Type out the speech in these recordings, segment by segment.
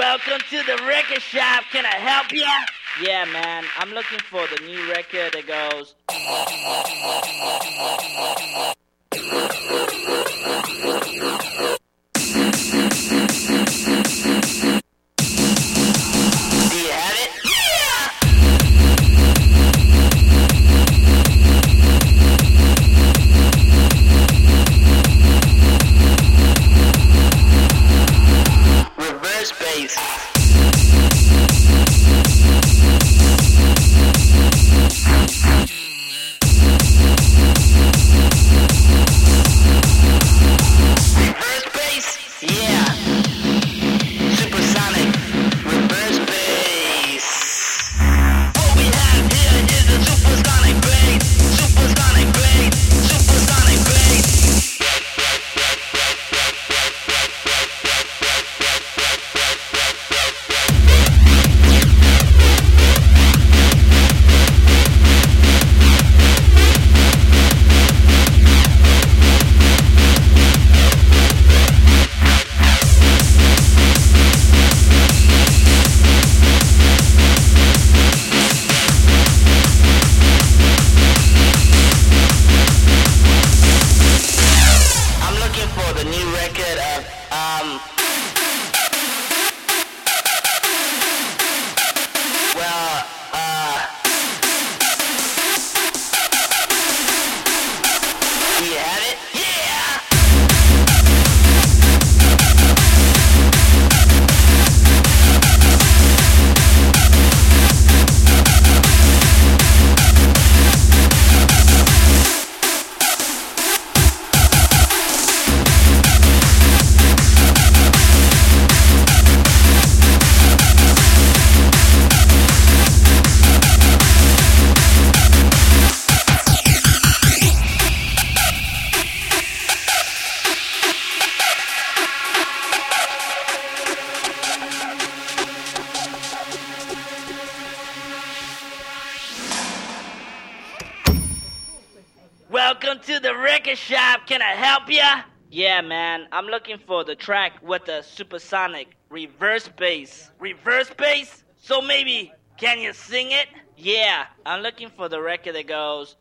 Welcome to the record shop. Can I help you? Yeah, man, I'm looking for the new record that goes. Do you have it? Reverse bass. Reverse bass? Yeah. Supersonic. Reverse bass. What we have here is a supersonic bass. Supersonic bass. Supersonic bass. I'm looking for the new record of do you have it? Yeah! Welcome to the record shop. Can I help you? Yeah, man, I'm looking for the track with the supersonic reverse bass. Reverse bass? So maybe, can you sing it? Yeah, I'm looking for the record that goes.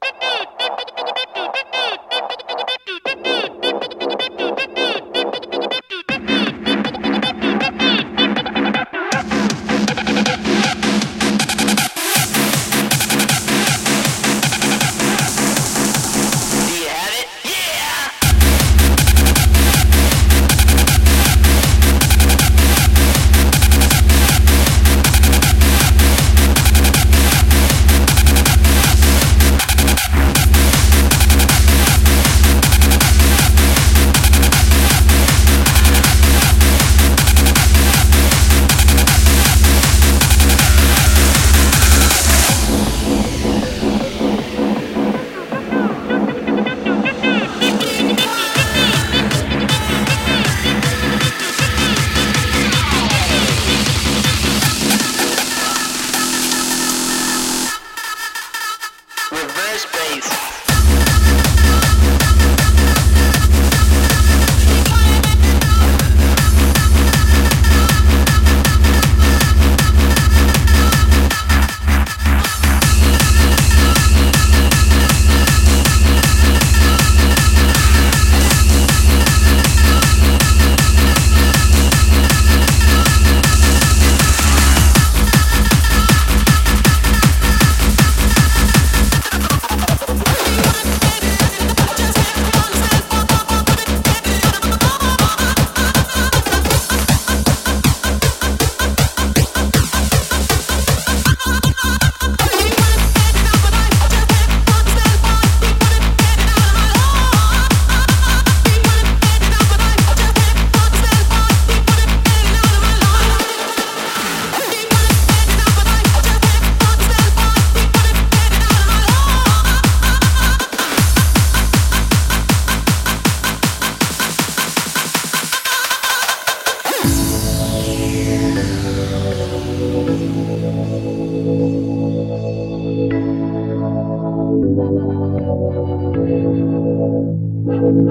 Do you have it? Yeah! Reverse bass.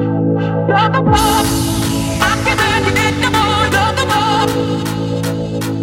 You're the one. I can make it in the mood. You're the one.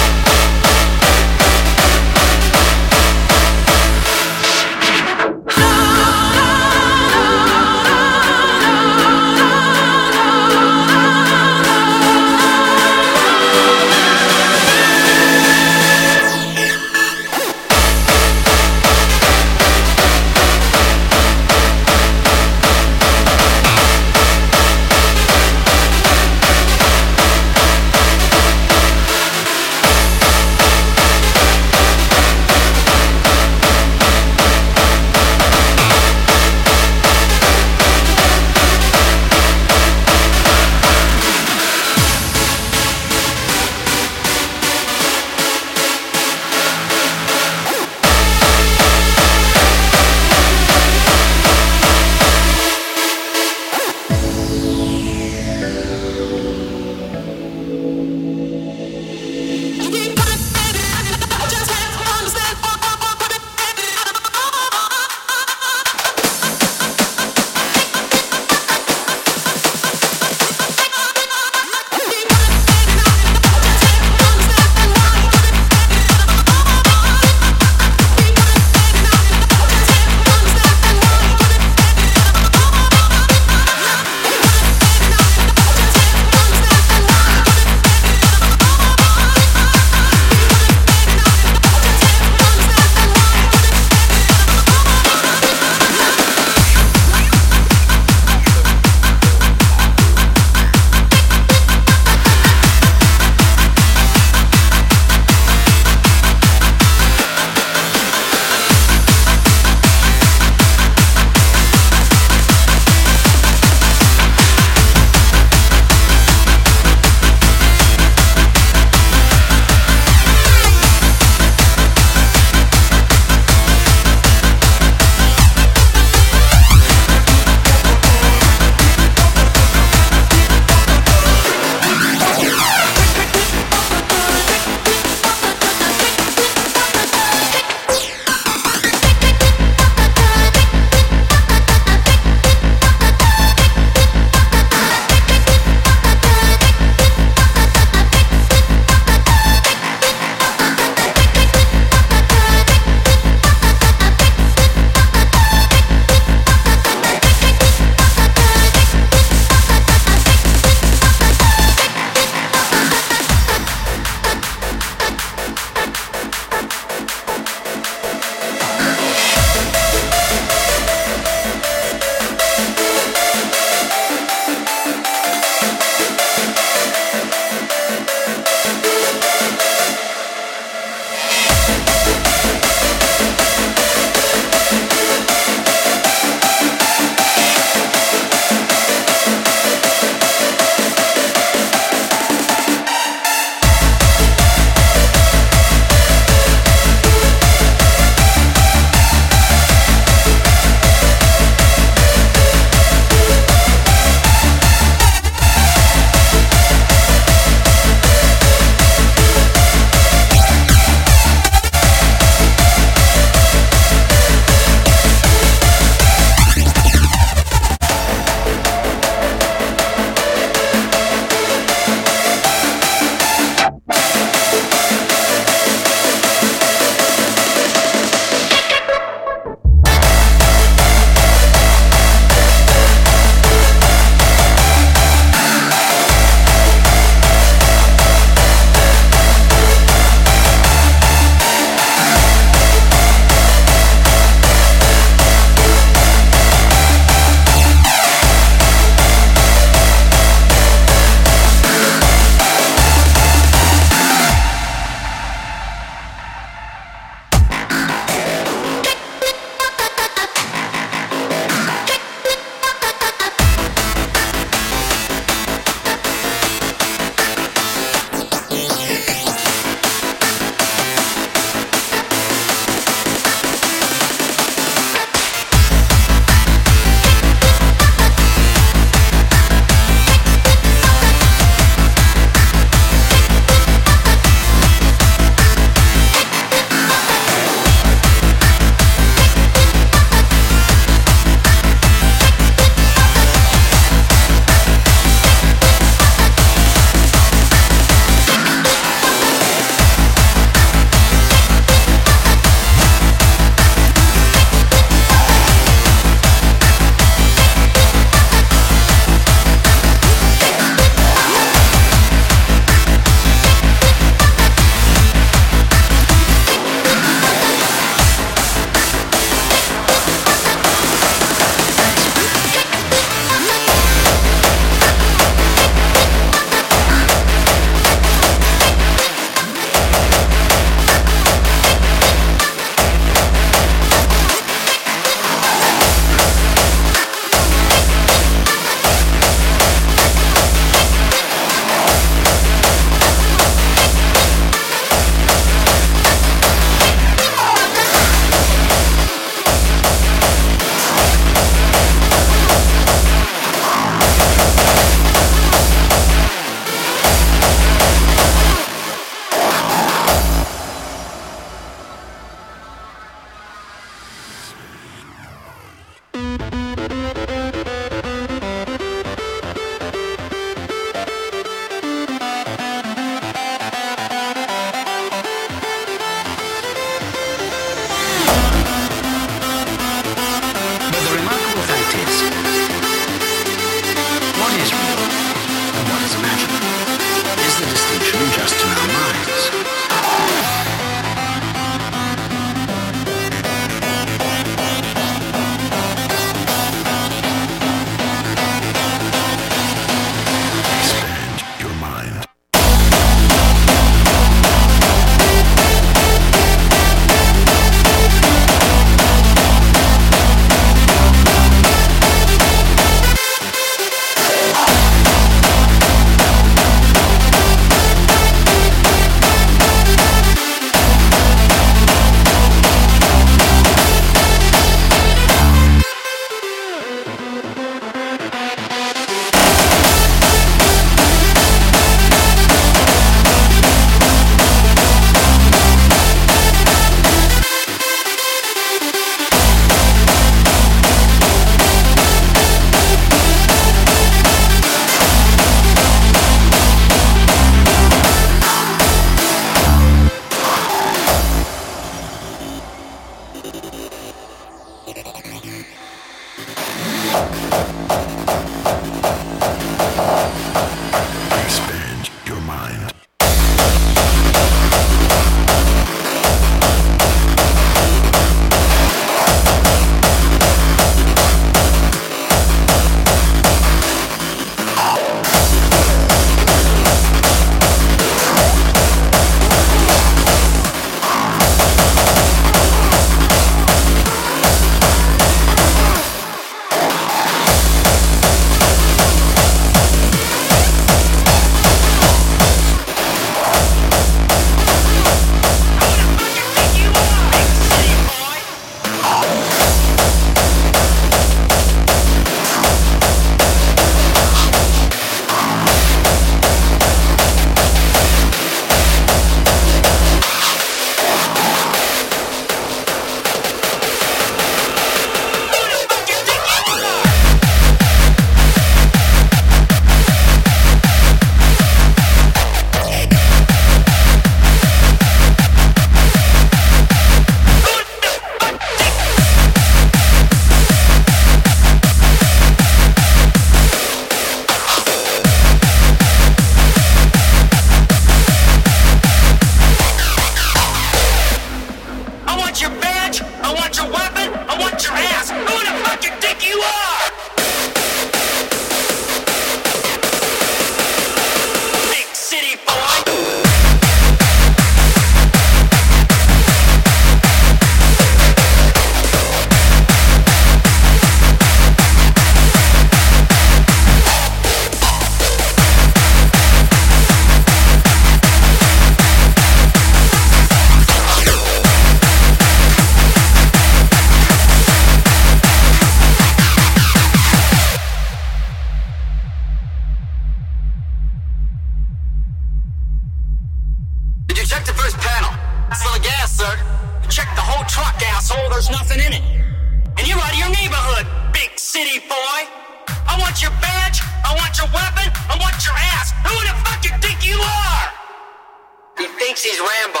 Check the first panel. That's full of gas, sir. Check the whole truck, asshole. There's nothing in it. And you're out of your neighborhood, big city boy. I want your badge. I want your weapon. I want your ass. Who the fuck you think you are? He thinks he's Rambo.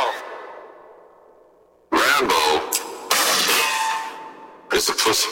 Rambo is a pussy.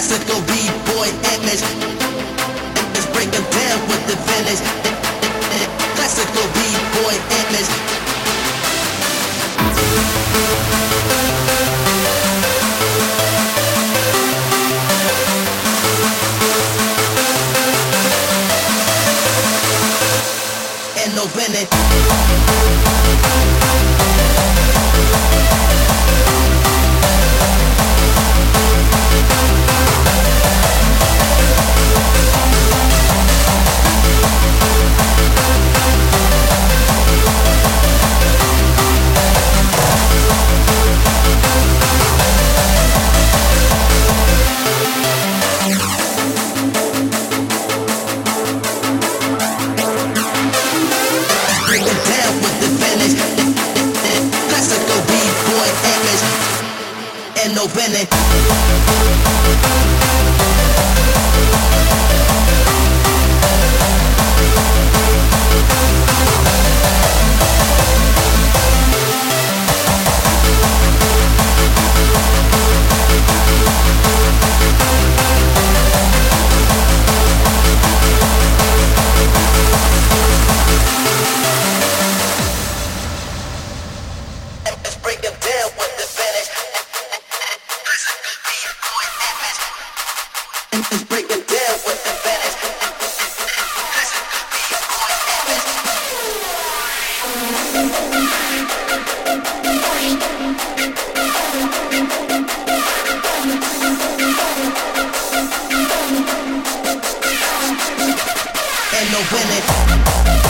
Classical B-boy image. Let's break them down with the finish. Classical B-boy image. And no Bennett. No Bennett. Let's break them down with the finish. Let's break them down with the finish. And no winning.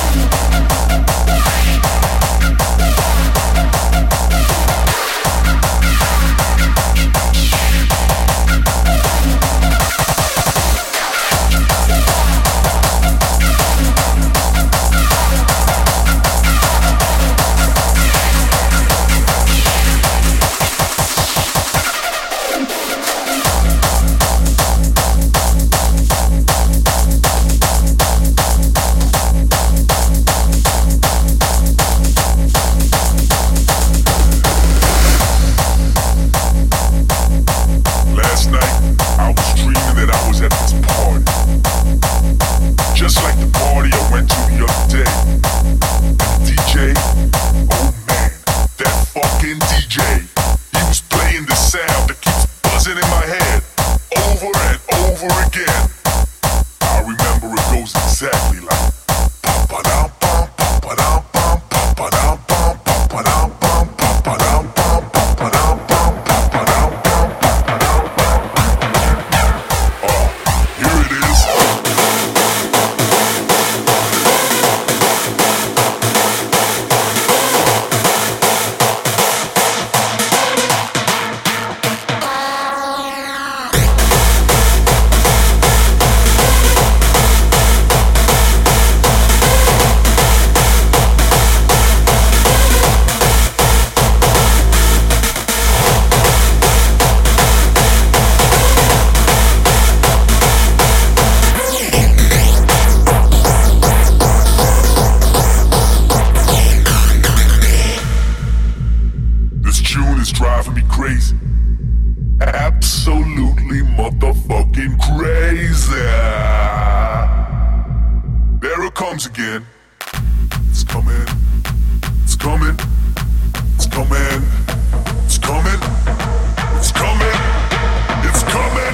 Absolutely motherfucking crazy. There it comes again. It's coming. It's coming. It's coming. It's coming. It's coming. It's coming.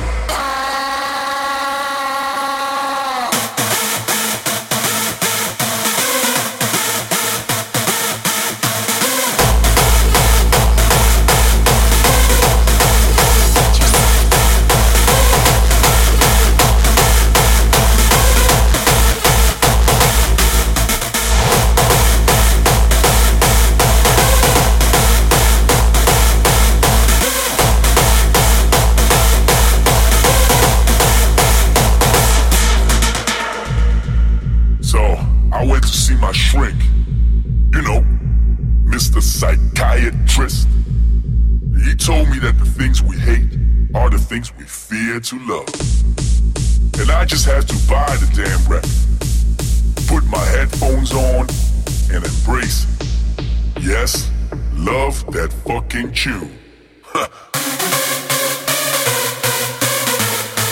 My shrink, you know, Mr. Psychiatrist. He told me that the things we hate are the things we fear to love. And I just have to buy the damn record, put my headphones on, and embrace, yes, love that fucking tune.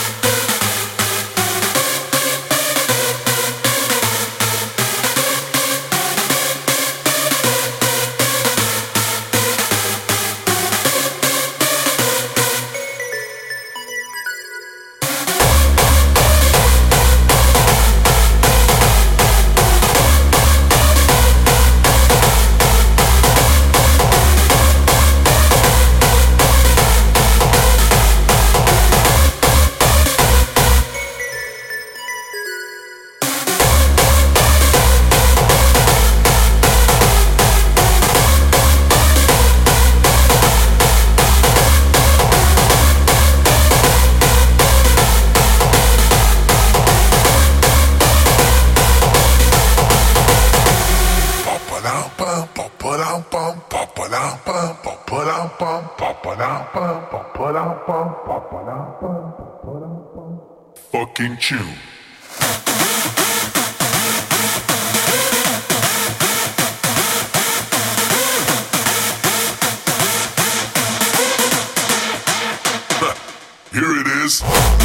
fucking tune. Here it is.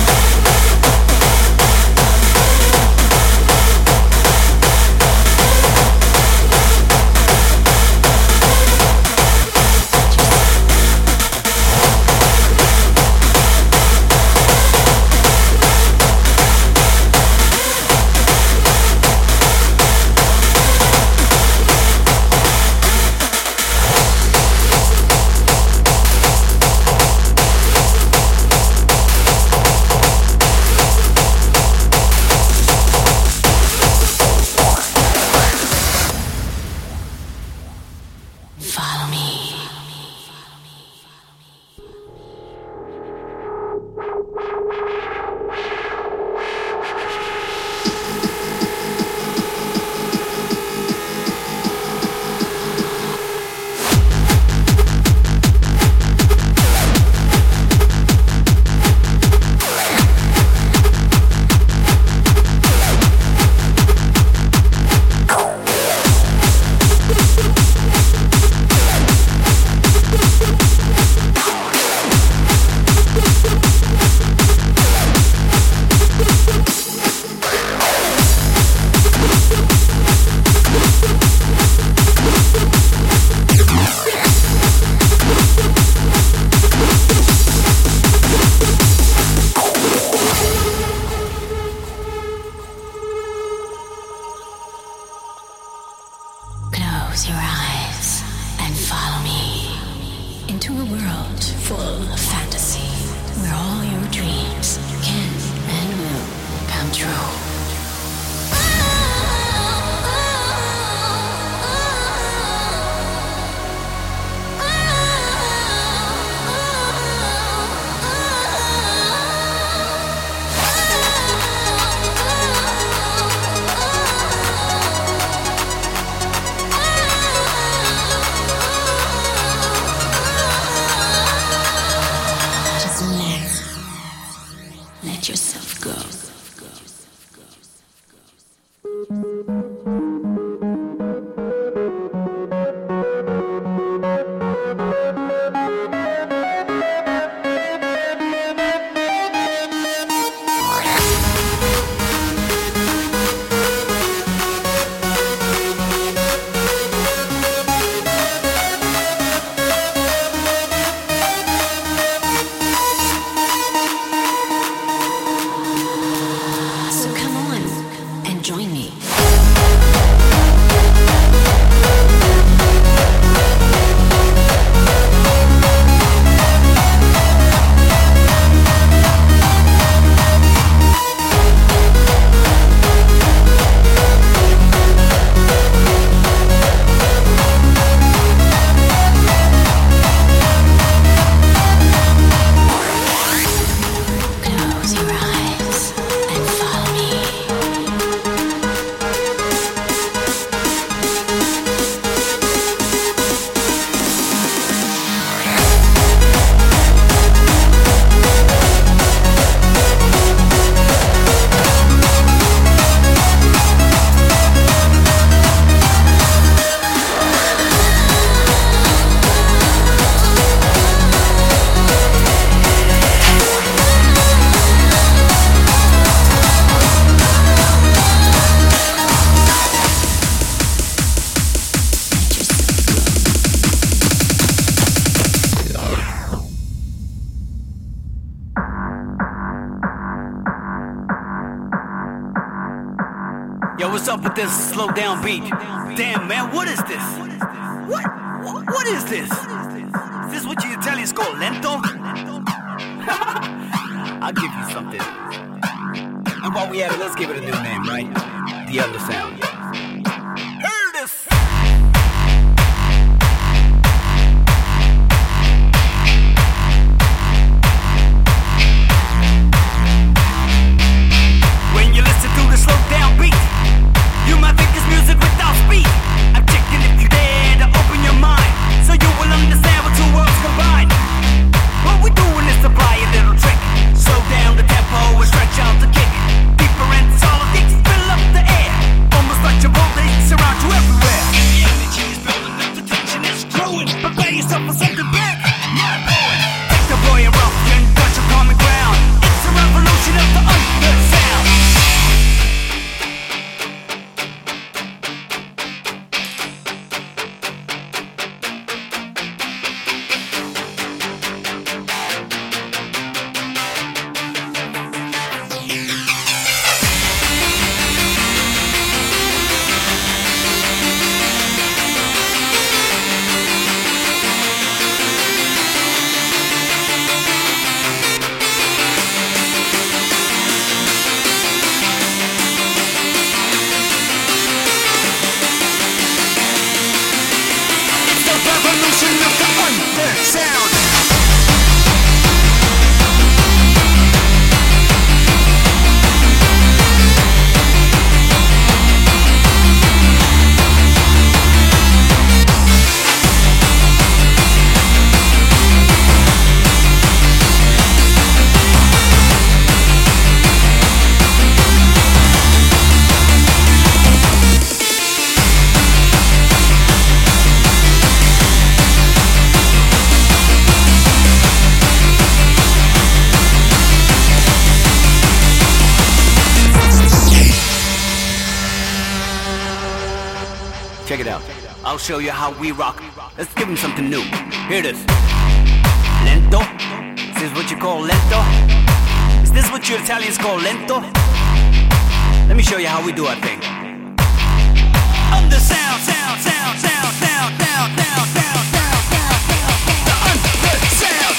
Close your eyes and follow me into a world full of fantasy where all your dreams can and will come true. Let yourself go. Join me. Close your eyes and follow me. Yo, what's up with this slow down beat? Damn, man, what is this? What is this? Is this what you Italians call lento? I'll give you something. And while we at it, let's give it a new name, right? The other sound. Hear this! When you listen to the slow down beat, you might think it's music without speed. I'm checking if you dare to open your mind, so you will understand what two worlds combine. What we doing is to apply a little trick. Slow down the tempo and stretch out the kick. Check it out. I'll show you how we rock. Let's give them something new. Here it is. Lento? Is this what you call lento? Is this what you Italians call lento? Let me show you how we do our thing. Under sound, sound, sound, sound, sound, sound, sound, sound, sound, sound, the under sound.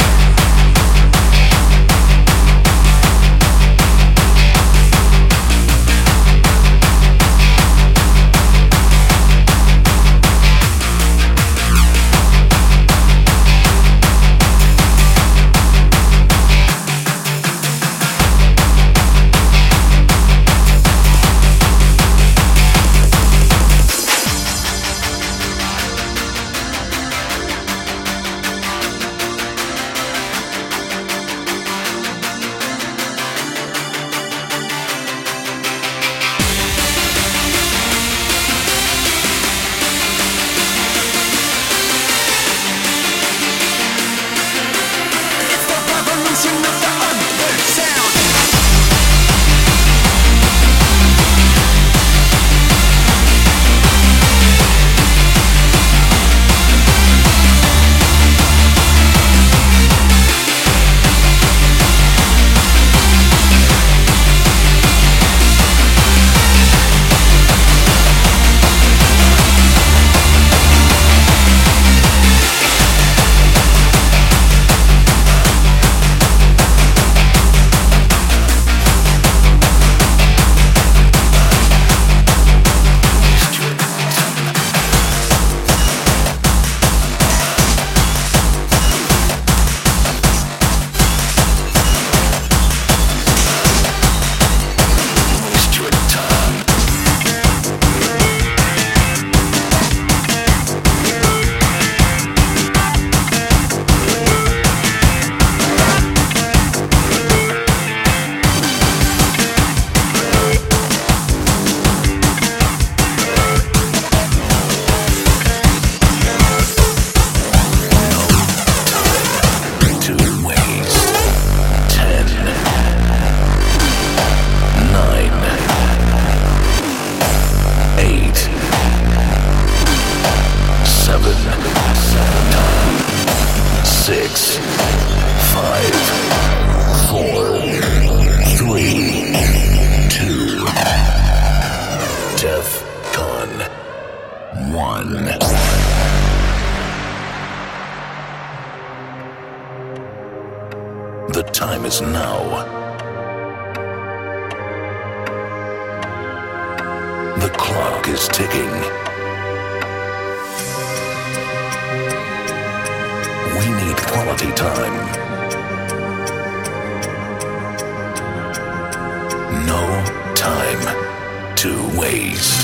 The time is now. The clock is ticking. We need quality time. No time to waste.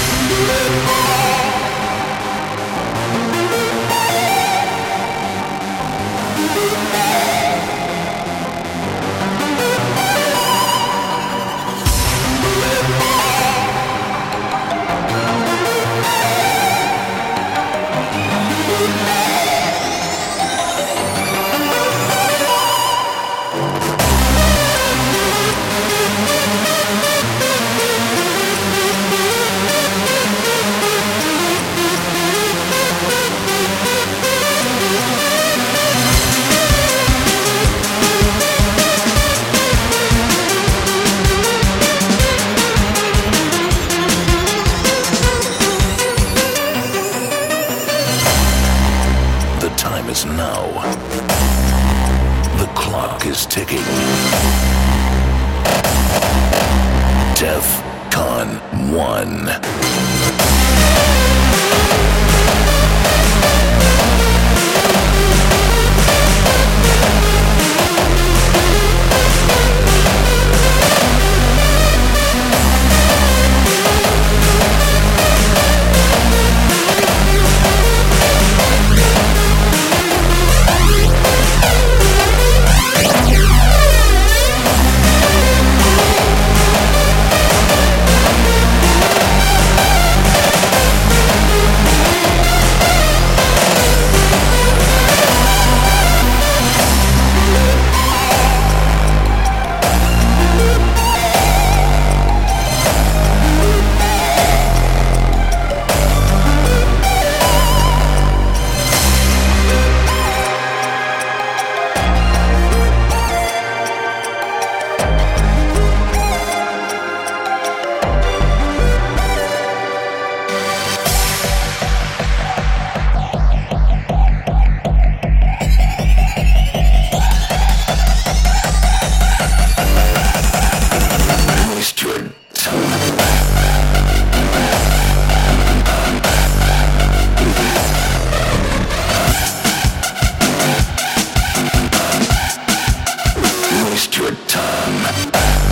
Now, the clock is ticking. DEFCON 1. one.